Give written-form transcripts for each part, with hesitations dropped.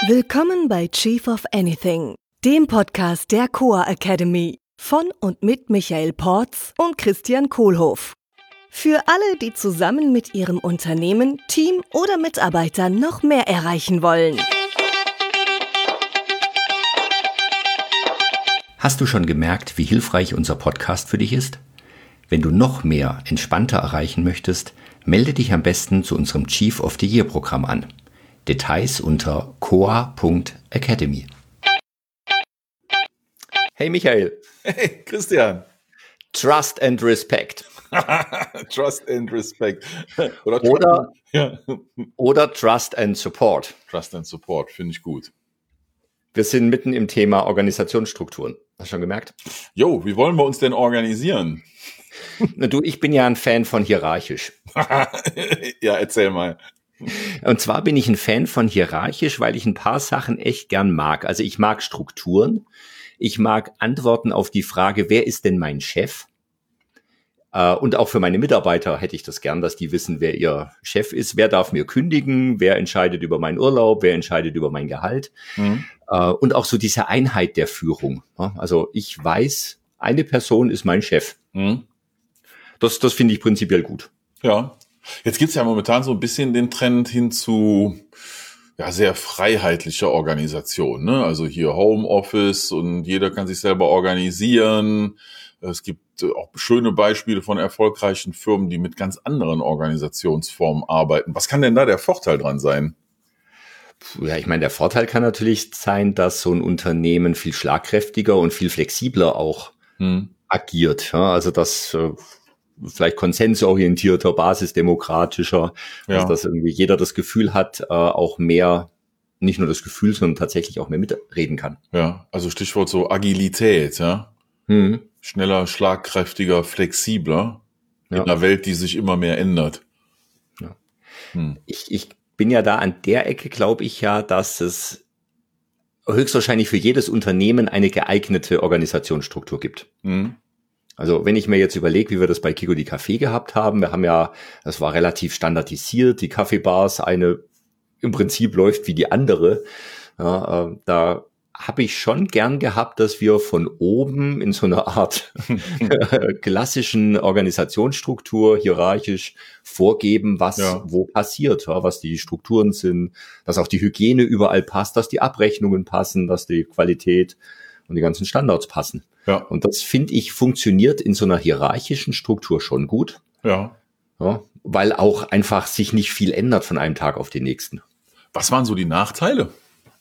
Willkommen bei Chief of Anything, dem Podcast der Coa Academy von und mit Michael Porz und Christian Kohlhoff. Für alle, die zusammen mit ihrem Unternehmen, Team oder Mitarbeitern noch mehr erreichen wollen. Hast du schon gemerkt, wie hilfreich unser Podcast für dich ist? Wenn du noch mehr entspannter erreichen möchtest, melde dich am besten zu unserem Chief of the Year Programm an. Details unter coa.academy. Hey Michael. Hey Christian. Trust and Respect. Trust and Respect. Oder Trust and Support. Trust and Support, finde ich gut. Wir sind mitten im Thema Organisationsstrukturen. Hast du schon gemerkt? Jo, wie wollen wir uns denn organisieren? Na du, ich bin ja ein Fan von hierarchisch. Ja, erzähl mal. Und zwar bin ich ein Fan von hierarchisch, weil ich ein paar Sachen echt gern mag. Also ich mag Strukturen. Ich mag Antworten auf die Frage, wer ist denn mein Chef? Und auch für meine Mitarbeiter hätte ich das gern, dass die wissen, wer ihr Chef ist. Wer darf mir kündigen? Wer entscheidet über meinen Urlaub? Wer entscheidet über mein Gehalt? Und auch so diese Einheit der Führung. Also ich weiß, eine Person ist mein Chef. Das finde ich prinzipiell gut. Ja. Jetzt gibt's ja momentan so ein bisschen den Trend hin zu sehr freiheitlicher Organisation, ne? Also hier Homeoffice und jeder kann sich selber organisieren. Es gibt auch schöne Beispiele von erfolgreichen Firmen, die mit ganz anderen Organisationsformen arbeiten. Was kann denn da der Vorteil dran sein? Ja, ich meine, der Vorteil kann natürlich sein, dass so ein Unternehmen viel schlagkräftiger und viel flexibler auch agiert. Ja, also dass vielleicht konsensorientierter, basisdemokratischer, also dass irgendwie jeder das Gefühl hat, auch mehr, nicht nur das Gefühl, sondern tatsächlich auch mehr mitreden kann. Ja, also Stichwort so Agilität, ja. Schneller, schlagkräftiger, flexibler in einer Welt, die sich immer mehr ändert. Ja. Ich bin ja da an der Ecke, glaube ich ja, dass es höchstwahrscheinlich für jedes Unternehmen eine geeignete Organisationsstruktur gibt. Also wenn ich mir jetzt überlege, wie wir das bei Kiko die Kaffee gehabt haben, wir haben ja, das war relativ standardisiert, die Kaffeebars, eine im Prinzip läuft wie die andere. Ja, da habe ich schon gern gehabt, dass wir von oben in so einer Art klassischen Organisationsstruktur hierarchisch vorgeben, was wo passiert, ja, was die Strukturen sind, dass auch die Hygiene überall passt, dass die Abrechnungen passen, dass die Qualität und die ganzen Standards passen. Ja. Und das, finde ich, funktioniert in so einer hierarchischen Struktur schon gut. Ja, weil auch einfach sich nicht viel ändert von einem Tag auf den nächsten. Was waren so die Nachteile?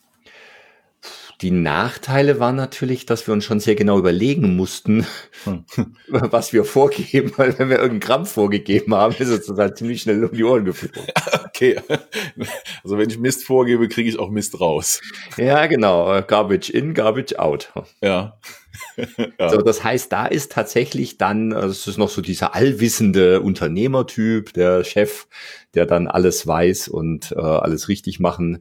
Die Nachteile waren natürlich, dass wir uns schon sehr genau überlegen mussten, was wir vorgeben, weil wenn wir irgendeinen Gramm vorgegeben haben, ist es total ziemlich schnell um die Ohren geflogen. Okay, also wenn ich Mist vorgebe, kriege ich auch Mist raus. Ja, genau, Garbage in, Garbage out. Ja. So, das heißt, da ist tatsächlich dann, es ist noch so dieser allwissende Unternehmertyp, der Chef, der dann alles weiß und alles richtig machen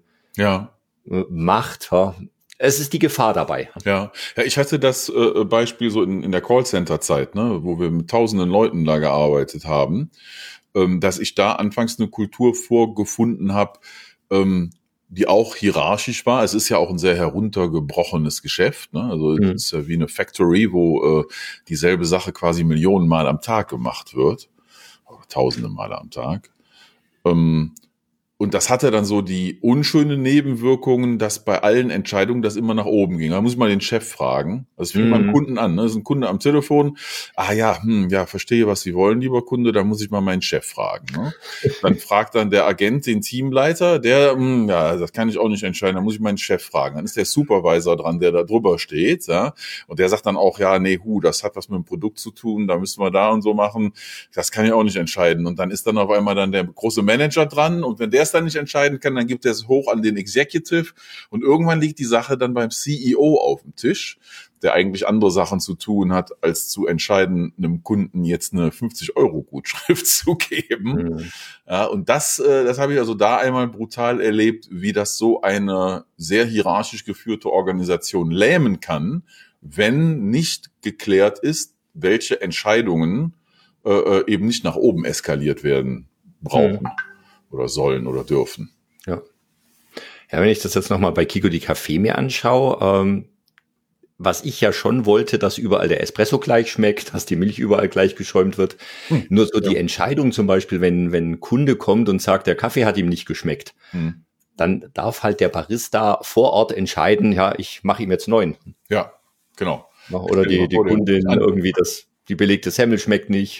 macht. Es ist die Gefahr dabei. Ja, ich hatte das Beispiel so in der Callcenter-Zeit, ne, wo wir mit tausenden Leuten da gearbeitet haben, dass ich da anfangs eine Kultur vorgefunden habe, die auch hierarchisch war. Es ist ja auch ein sehr heruntergebrochenes Geschäft, ne? Also es ist ja wie eine Factory, wo dieselbe Sache quasi Millionen Mal am Tag gemacht wird, tausende Male am Tag. Und das hatte dann so die unschönen Nebenwirkungen, dass bei allen Entscheidungen das immer nach oben ging. Da muss ich mal den Chef fragen. Das fängt beim Kunden an. Ne? Das ist ein Kunde am Telefon. Verstehe, was Sie wollen, lieber Kunde. Da muss ich mal meinen Chef fragen. Ne? Dann fragt dann der Agent den Teamleiter. Der, das kann ich auch nicht entscheiden. Da muss ich meinen Chef fragen. Dann ist der Supervisor dran, der da drüber steht. Ja? Und der sagt dann auch, das hat was mit dem Produkt zu tun. Da müssen wir da und so machen. Das kann ich auch nicht entscheiden. Und dann ist dann auf einmal dann der große Manager dran. Und wenn der es dann nicht entscheiden kann, dann gibt er es hoch an den Executive und irgendwann liegt die Sache dann beim CEO auf dem Tisch, der eigentlich andere Sachen zu tun hat, als zu entscheiden, einem Kunden jetzt eine 50-Euro-Gutschrift zu geben. Ja, und das habe ich also da einmal brutal erlebt, wie das so eine sehr hierarchisch geführte Organisation lähmen kann, wenn nicht geklärt ist, welche Entscheidungen eben nicht nach oben eskaliert werden brauchen. Oder sollen oder dürfen. Ja, wenn ich das jetzt nochmal bei Kiko die Kaffee mir anschaue, was ich ja schon wollte, dass überall der Espresso gleich schmeckt, dass die Milch überall gleich geschäumt wird. Nur so die Entscheidung zum Beispiel, wenn ein Kunde kommt und sagt, der Kaffee hat ihm nicht geschmeckt, dann darf halt der Barista vor Ort entscheiden, ja, ich mache ihm jetzt 9. Ja, genau. Oder die Kundin irgendwie, die belegte Semmel schmeckt nicht,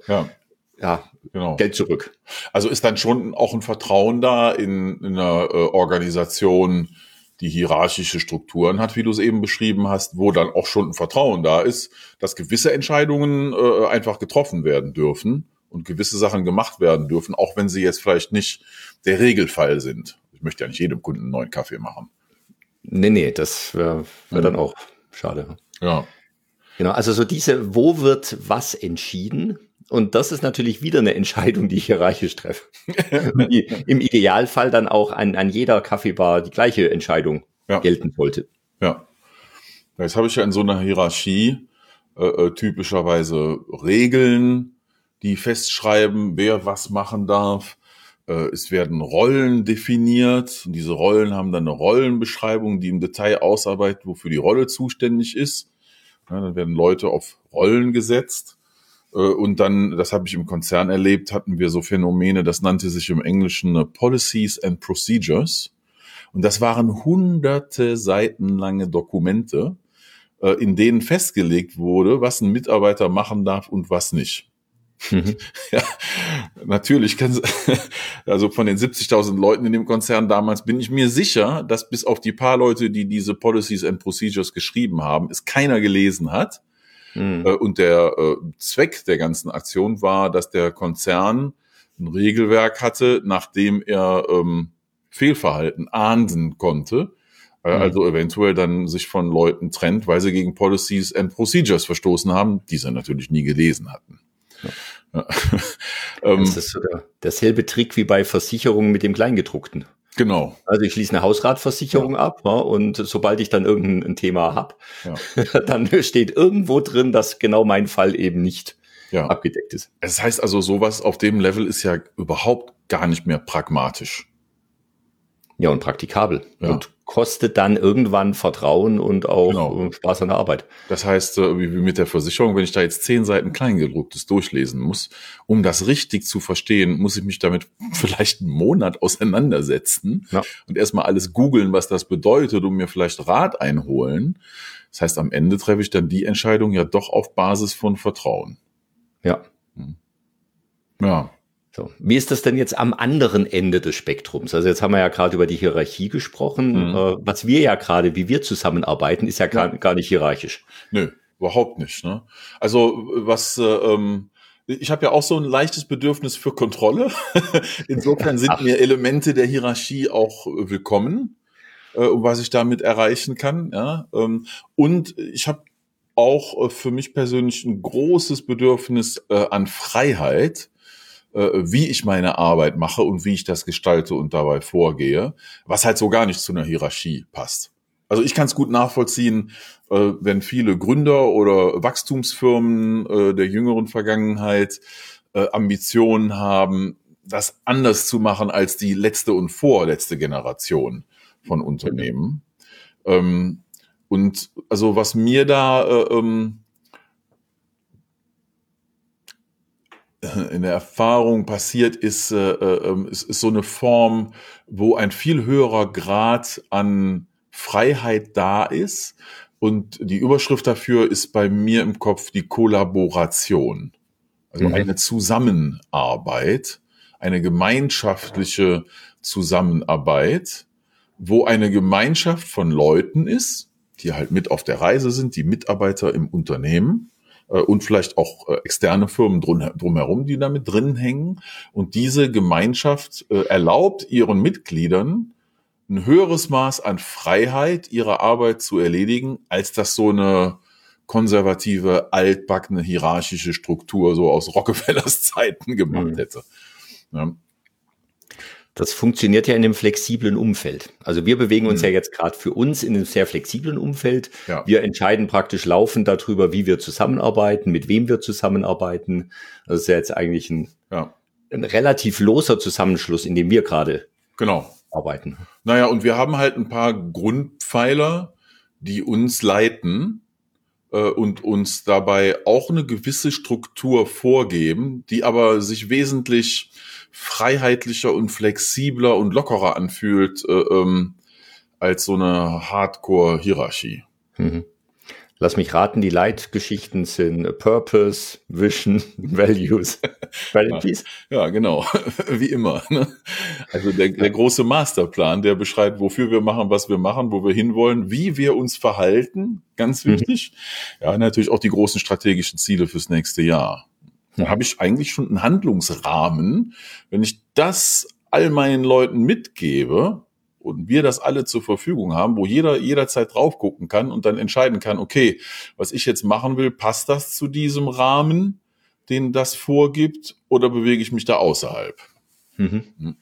genau. Geld zurück. Also ist dann schon auch ein Vertrauen da in einer Organisation, die hierarchische Strukturen hat, wie du es eben beschrieben hast, wo dann auch schon ein Vertrauen da ist, dass gewisse Entscheidungen einfach getroffen werden dürfen und gewisse Sachen gemacht werden dürfen, auch wenn sie jetzt vielleicht nicht der Regelfall sind. Ich möchte ja nicht jedem Kunden einen neuen Kaffee machen. Nee, das wäre dann auch schade. Ja. Genau, also so wo wird was entschieden? Und das ist natürlich wieder eine Entscheidung, die ich hierarchisch treffe. Die im Idealfall dann auch an jeder Kaffeebar die gleiche Entscheidung gelten sollte. Ja. Jetzt habe ich ja in so einer Hierarchie typischerweise Regeln, die festschreiben, wer was machen darf. Es werden Rollen definiert. Und diese Rollen haben dann eine Rollenbeschreibung, die im Detail ausarbeitet, wofür die Rolle zuständig ist. Ja, dann werden Leute auf Rollen gesetzt. Und dann, das habe ich im Konzern erlebt, hatten wir so Phänomene, das nannte sich im Englischen Policies and Procedures. Und das waren hunderte Seiten lange Dokumente, in denen festgelegt wurde, was ein Mitarbeiter machen darf und was nicht. Ja, natürlich also von den 70.000 Leuten in dem Konzern damals bin ich mir sicher, dass bis auf die paar Leute, die diese Policies and Procedures geschrieben haben, es keiner gelesen hat. Und der Zweck der ganzen Aktion war, dass der Konzern ein Regelwerk hatte, nachdem er Fehlverhalten ahnden konnte, also eventuell dann sich von Leuten trennt, weil sie gegen Policies and Procedures verstoßen haben, die sie natürlich nie gelesen hatten. Ja. Das ist so derselbe Trick wie bei Versicherungen mit dem Kleingedruckten. Genau. Also ich schließe eine Hausratversicherung ab, und sobald ich dann irgendein Thema habe, dann steht irgendwo drin, dass genau mein Fall eben nicht abgedeckt ist. Das heißt also, sowas auf dem Level ist ja überhaupt gar nicht mehr pragmatisch. Ja, und praktikabel. Ja. Und kostet dann irgendwann Vertrauen und auch Spaß an der Arbeit. Das heißt, wie mit der Versicherung, wenn ich da jetzt 10 Seiten Kleingedrucktes durchlesen muss, um das richtig zu verstehen, muss ich mich damit vielleicht einen Monat auseinandersetzen und erstmal alles googeln, was das bedeutet, und mir vielleicht Rat einholen. Das heißt, am Ende treffe ich dann die Entscheidung ja doch auf Basis von Vertrauen. Ja. Ja. So. Wie ist das denn jetzt am anderen Ende des Spektrums? Also jetzt haben wir ja gerade über die Hierarchie gesprochen. Was wir ja gerade, wie wir zusammenarbeiten, ist ja gar nicht hierarchisch. Nö, überhaupt nicht. Ne? Also ich habe ja auch so ein leichtes Bedürfnis für Kontrolle. Insofern sind mir Elemente der Hierarchie auch willkommen, was ich damit erreichen kann. Ja? Und ich habe auch für mich persönlich ein großes Bedürfnis an Freiheit, wie ich meine Arbeit mache und wie ich das gestalte und dabei vorgehe, was halt so gar nicht zu einer Hierarchie passt. Also ich kann es gut nachvollziehen, wenn viele Gründer oder Wachstumsfirmen der jüngeren Vergangenheit Ambitionen haben, das anders zu machen als die letzte und vorletzte Generation von Unternehmen. Und also was mir da in der Erfahrung passiert ist, es ist so eine Form, wo ein viel höherer Grad an Freiheit da ist. Und die Überschrift dafür ist bei mir im Kopf die Kollaboration. Also eine Zusammenarbeit, eine gemeinschaftliche Zusammenarbeit, wo eine Gemeinschaft von Leuten ist, die halt mit auf der Reise sind, die Mitarbeiter im Unternehmen, und vielleicht auch externe Firmen drumherum, die damit drin hängen. Und diese Gemeinschaft erlaubt ihren Mitgliedern ein höheres Maß an Freiheit, ihre Arbeit zu erledigen, als das so eine konservative, altbackene, hierarchische Struktur so aus Rockefellers Zeiten gemacht hätte. Ja. Das funktioniert ja in einem flexiblen Umfeld. Also wir bewegen uns ja jetzt gerade für uns in einem sehr flexiblen Umfeld. Ja. Wir entscheiden praktisch laufend darüber, wie wir zusammenarbeiten, mit wem wir zusammenarbeiten. Das ist ja jetzt eigentlich ein relativ loser Zusammenschluss, in dem wir gerade arbeiten. Naja, und wir haben halt ein paar Grundpfeiler, die uns leiten und uns dabei auch eine gewisse Struktur vorgeben, die aber sich wesentlich freiheitlicher und flexibler und lockerer anfühlt als so eine Hardcore-Hierarchie. Mhm. Lass mich raten, die Leitgeschichten sind Purpose, Vision, Values, Priorities. Ja, genau. Wie immer. Ne? Also der große Masterplan, der beschreibt, wofür wir machen, was wir machen, wo wir hinwollen, wie wir uns verhalten, ganz wichtig. Ja, natürlich auch die großen strategischen Ziele fürs nächste Jahr. Da habe ich eigentlich schon einen Handlungsrahmen. Wenn ich das all meinen Leuten mitgebe, und wir das alle zur Verfügung haben, wo jeder jederzeit drauf gucken kann und dann entscheiden kann, okay, was ich jetzt machen will, passt das zu diesem Rahmen, den das vorgibt, oder bewege ich mich da außerhalb? Mhm.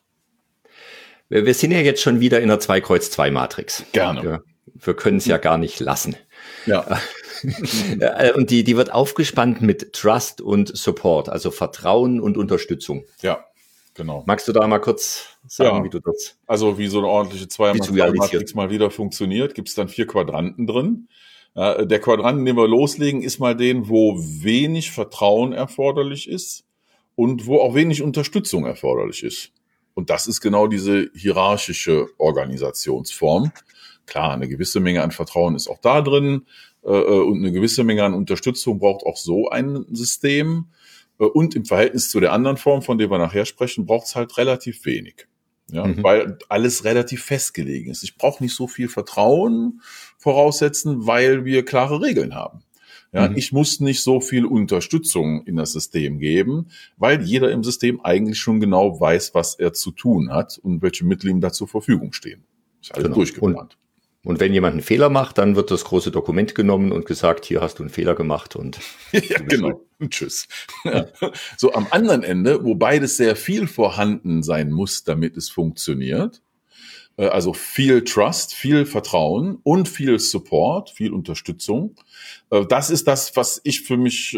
Wir sind ja jetzt schon wieder in der 2-Kreuz-2-Matrix. Gerne. Wir können es ja gar nicht lassen. Ja. Und die wird aufgespannt mit Trust und Support, also Vertrauen und Unterstützung. Ja. Genau. Magst du da mal kurz sagen, wie du das... Also wie so eine ordentliche 2x2-Matrix mal wieder funktioniert, gibt es dann 4 Quadranten drin. Der Quadrant, den wir loslegen, ist mal den, wo wenig Vertrauen erforderlich ist und wo auch wenig Unterstützung erforderlich ist. Und das ist genau diese hierarchische Organisationsform. Klar, eine gewisse Menge an Vertrauen ist auch da drin und eine gewisse Menge an Unterstützung braucht auch so ein System. Und im Verhältnis zu der anderen Form, von der wir nachher sprechen, braucht es halt relativ wenig. Ja, weil alles relativ festgelegen ist. Ich brauche nicht so viel Vertrauen voraussetzen, weil wir klare Regeln haben. Ja, ich muss nicht so viel Unterstützung in das System geben, weil jeder im System eigentlich schon genau weiß, was er zu tun hat und welche Mittel ihm da zur Verfügung stehen. Ist alles durchgeplant. Und wenn jemand einen Fehler macht, dann wird das große Dokument genommen und gesagt, hier hast du einen Fehler gemacht und ja, genau. Und tschüss. Ja. So am anderen Ende, wo beides sehr viel vorhanden sein muss, damit es funktioniert, also viel Trust, viel Vertrauen und viel Support, viel Unterstützung, das ist das, was ich für mich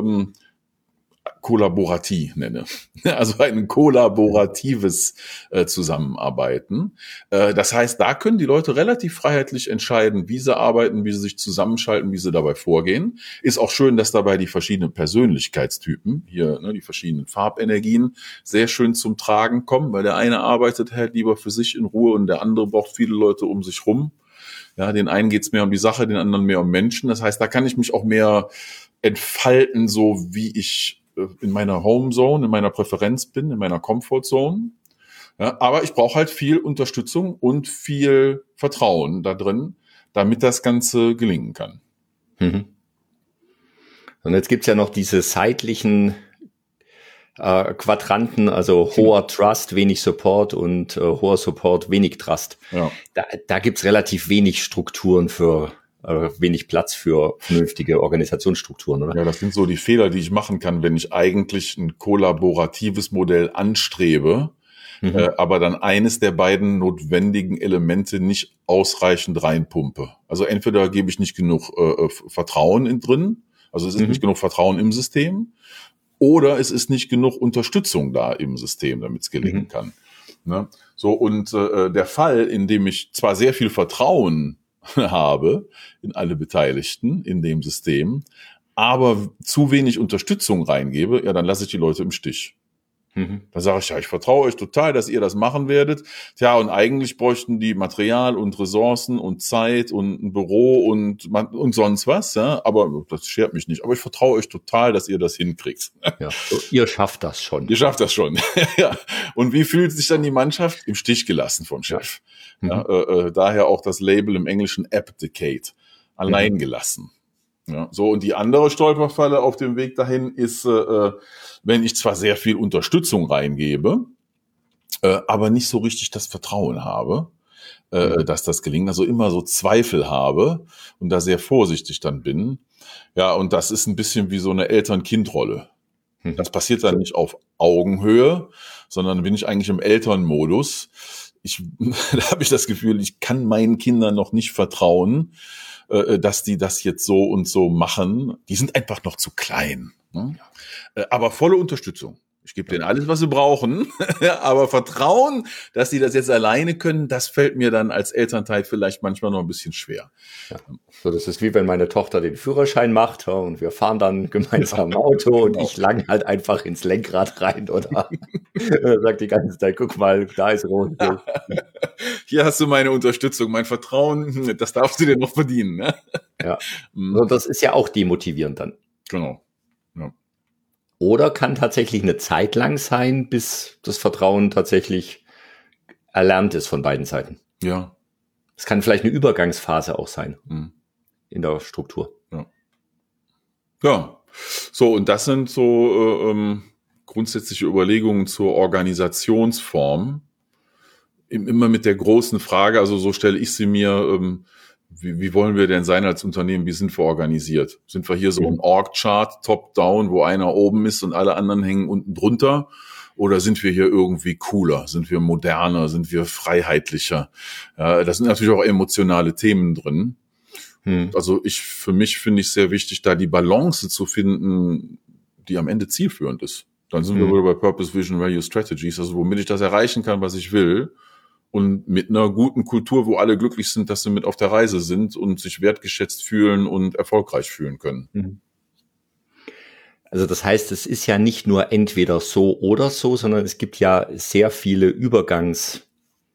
kollaborativ nenne. Also ein kollaboratives Zusammenarbeiten. Das heißt, da können die Leute relativ freiheitlich entscheiden, wie sie arbeiten, wie sie sich zusammenschalten, wie sie dabei vorgehen. Ist auch schön, dass dabei die verschiedenen Persönlichkeitstypen, hier die verschiedenen Farbenergien, sehr schön zum Tragen kommen, weil der eine arbeitet halt lieber für sich in Ruhe und der andere braucht viele Leute um sich rum. Ja, den einen geht's mehr um die Sache, den anderen mehr um Menschen. Das heißt, da kann ich mich auch mehr entfalten, so wie ich in meiner Homezone, in meiner Präferenz bin, in meiner Comfortzone. Ja, aber ich brauche halt viel Unterstützung und viel Vertrauen da drin, damit das Ganze gelingen kann. Und jetzt gibt's ja noch diese seitlichen Quadranten, also hoher Trust, wenig Support und hoher Support, wenig Trust. Ja. Da gibt's relativ wenig Strukturen für wenig Platz für vernünftige Organisationsstrukturen, oder? Ja, das sind so die Fehler, die ich machen kann, wenn ich eigentlich ein kollaboratives Modell anstrebe, aber dann eines der beiden notwendigen Elemente nicht ausreichend reinpumpe. Also entweder gebe ich nicht genug Vertrauen drin, also es ist nicht genug Vertrauen im System, oder es ist nicht genug Unterstützung da im System, damit es gelingen kann. Ne? So, und der Fall, in dem ich zwar sehr viel Vertrauen habe in alle Beteiligten in dem System, aber zu wenig Unterstützung reingebe, ja, dann lasse ich die Leute im Stich. Da sage ich, ja, ich vertraue euch total, dass ihr das machen werdet. Tja, und eigentlich bräuchten die Material und Ressourcen und Zeit und ein Büro und sonst was, ja, aber das schert mich nicht. Aber ich vertraue euch total, dass ihr das hinkriegt. Ja, so, ihr schafft das schon. Ihr schafft das schon. Ja. Und wie fühlt sich dann die Mannschaft? Im Stich gelassen vom Chef. Ja, daher auch das Label im Englischen abdicate, allein gelassen. Ja, so, und die andere Stolperfalle auf dem Weg dahin ist, wenn ich zwar sehr viel Unterstützung reingebe, aber nicht so richtig das Vertrauen habe, dass das gelingt, also immer so Zweifel habe und da sehr vorsichtig dann bin. Ja, und das ist ein bisschen wie so eine Eltern-Kind-Rolle. Das passiert dann nicht auf Augenhöhe, sondern bin ich eigentlich im Elternmodus. Da habe ich das Gefühl, ich kann meinen Kindern noch nicht vertrauen, dass die das jetzt so und so machen. Die sind einfach noch zu klein. Ne? Aber volle Unterstützung. Ich gebe denen alles, was sie brauchen, aber Vertrauen, dass sie das jetzt alleine können, das fällt mir dann als Elternteil vielleicht manchmal noch ein bisschen schwer. Ja. So, das ist wie wenn meine Tochter den Führerschein macht und wir fahren dann gemeinsam im Auto und ich lang halt einfach ins Lenkrad rein oder sagt die ganze Zeit, guck mal, da ist rot. Hier hast du meine Unterstützung, mein Vertrauen, das darfst du dir noch verdienen. Ne? Ja, und das ist ja auch demotivierend dann. Genau. Ja. Oder kann tatsächlich eine Zeit lang sein, bis das Vertrauen tatsächlich erlernt ist von beiden Seiten. Ja. Es kann vielleicht eine Übergangsphase auch sein in der Struktur. Ja. Ja. So, und das sind so grundsätzliche Überlegungen zur Organisationsform. Immer mit der großen Frage, also so stelle ich sie mir, wie wollen wir denn sein als Unternehmen? Wie sind wir organisiert? Sind wir hier so ein Org-Chart, top-down, wo einer oben ist und alle anderen hängen unten drunter? Oder sind wir hier irgendwie cooler? Sind wir moderner? Sind wir freiheitlicher? Ja, da sind natürlich auch emotionale Themen drin. Also für mich finde ich sehr wichtig, da die Balance zu finden, die am Ende zielführend ist. Dann sind wir wieder bei Purpose, Vision, Value, Strategies, also womit ich das erreichen kann, was ich will. Und mit einer guten Kultur, wo alle glücklich sind, dass sie mit auf der Reise sind und sich wertgeschätzt fühlen und erfolgreich fühlen können. Also das heißt, es ist ja nicht nur entweder so oder so, sondern es gibt ja sehr viele Übergangssysteme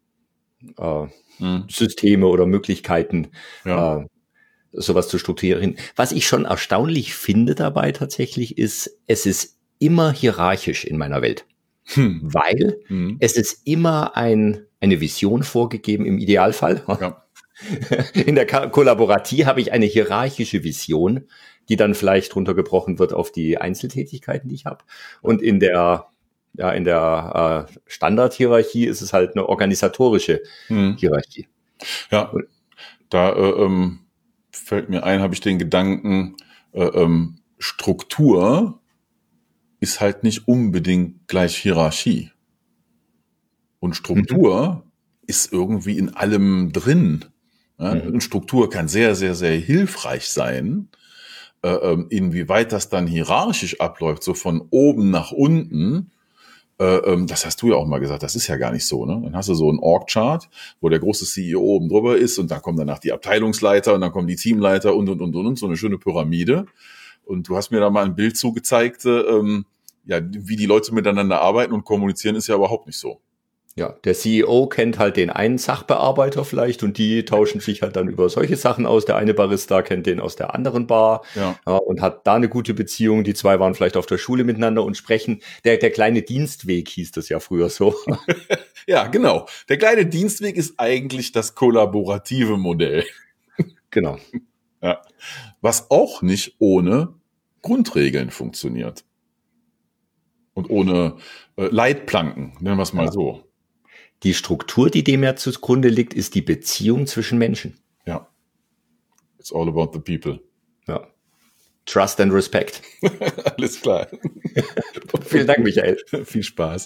oder Möglichkeiten, sowas zu strukturieren. Was ich schon erstaunlich finde dabei tatsächlich ist, es ist immer hierarchisch in meiner Welt. Weil es ist immer eine Vision vorgegeben im Idealfall. Ja. In der Kollaboratie habe ich eine hierarchische Vision, die dann vielleicht runtergebrochen wird auf die Einzeltätigkeiten, die ich habe. Und in der Standardhierarchie ist es halt eine organisatorische Hierarchie. Ja, da fällt mir ein, habe ich den Gedanken, Struktur ist halt nicht unbedingt gleich Hierarchie. Und Struktur ist irgendwie in allem drin. Ja? Und Struktur kann sehr, sehr, sehr hilfreich sein. Inwieweit das dann hierarchisch abläuft, so von oben nach unten, das hast du ja auch mal gesagt, das ist ja gar nicht so. Ne? Dann hast du so einen Org-Chart, wo der große CEO oben drüber ist und dann kommen danach die Abteilungsleiter und dann kommen die Teamleiter und, so eine schöne Pyramide. Und du hast mir da mal ein Bild zugezeigt, wie die Leute miteinander arbeiten und kommunizieren, ist ja überhaupt nicht so. Ja, der CEO kennt halt den einen Sachbearbeiter vielleicht und die tauschen sich halt dann über solche Sachen aus. Der eine Barista kennt den aus der anderen Bar und hat da eine gute Beziehung. Die zwei waren vielleicht auf der Schule miteinander und sprechen. Der kleine Dienstweg hieß das ja früher so. Ja, genau. Der kleine Dienstweg ist eigentlich das kollaborative Modell. Genau. Ja. Was auch nicht ohne Grundregeln funktioniert. Und ohne Leitplanken, nennen wir es mal so. Die Struktur, die dem ja zugrunde liegt, ist die Beziehung zwischen Menschen. Ja. It's all about the people. Ja. Trust and Respect. Alles klar. Vielen Dank, Michael. Viel Spaß.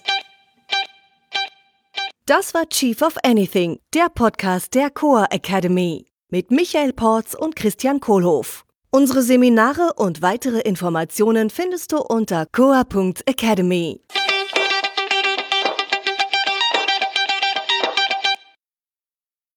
Das war Chief of Anything, der Podcast der Coa Academy mit Michael Porz und Christian Kohlhoff. Unsere Seminare und weitere Informationen findest du unter coa.academy.